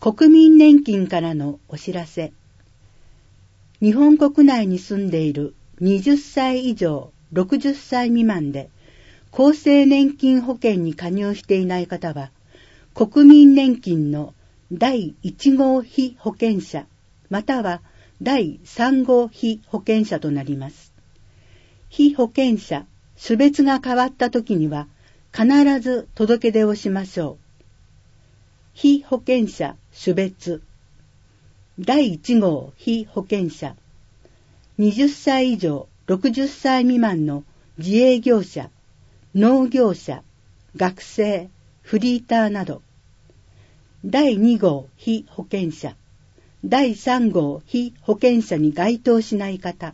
国民年金からのお知らせ。日本国内に住んでいる20歳以上60歳未満で厚生年金保険に加入していない方は、国民年金の第1号被保険者または第3号被保険者となります。被保険者、種別が変わったときには必ず届け出をしましょう。被保険者種別第1号被保険者20歳以上60歳未満の自営業者、農業者、学生、フリーターなど。第2号被保険者第3号被保険者に該当しない方。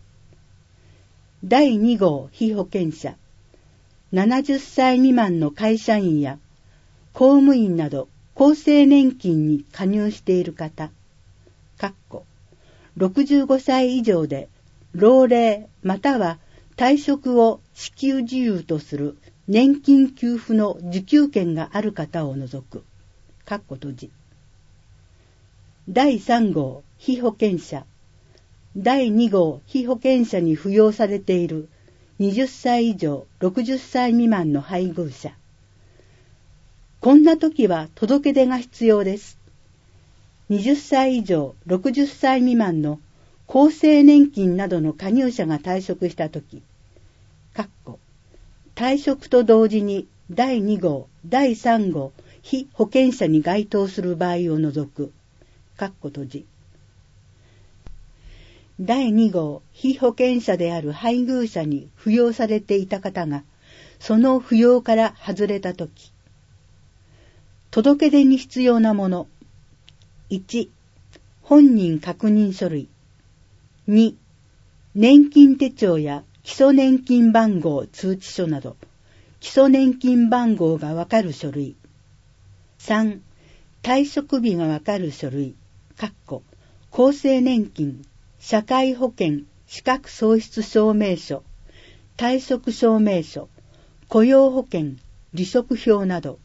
第2号被保険者70歳未満の会社員や公務員など厚生年金に加入している方、65歳以上で老齢または退職を支給事由とする年金給付の受給権がある方を除く、第3号被保険者、第2号被保険者に扶養されている20歳以上60歳未満の配偶者。こんな時は届け出が必要です。20歳以上60歳未満の厚生年金などの加入者が退職した時、退職と同時に第2号、第3号被保険者に該当する場合を除く、第2号被保険者である配偶者に扶養されていた方がその扶養から外れたとき、届け出に必要なもの。1、本人確認書類。2、年金手帳や基礎年金番号通知書など基礎年金番号がわかる書類。3、退職日がわかる書類。厚生年金、社会保険、資格喪失証明書、退職証明書、雇用保険、離職票など、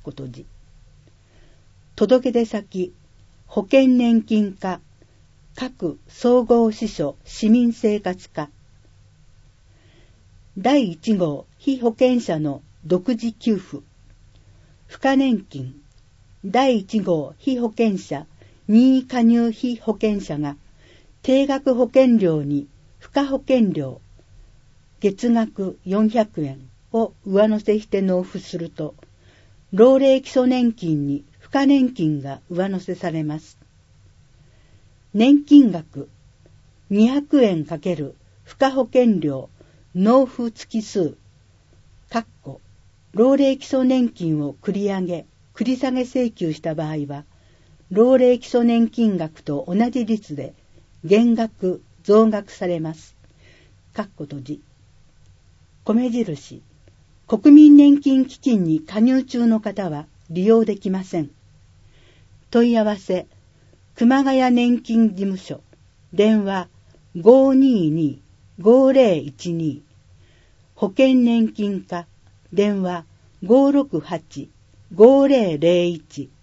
届け出先、保険年金課、各総合支所市民生活課。第1号被保険者の独自給付、付加年金、第1号被保険者任意加入被保険者が定額保険料に付加保険料月額400円を上乗せして納付すると、老齢基礎年金に付加年金が上乗せされます。年金額200円×付加保険料納付月数老齢基礎年金を繰り上げ繰り下げ請求した場合は、老齢基礎年金額と同じ率で減額増額されます。米印、国民年金基金に加入中の方は利用できません。問い合わせ、熊谷年金事務所、電話 522-5012、保険年金課、電話 568-5001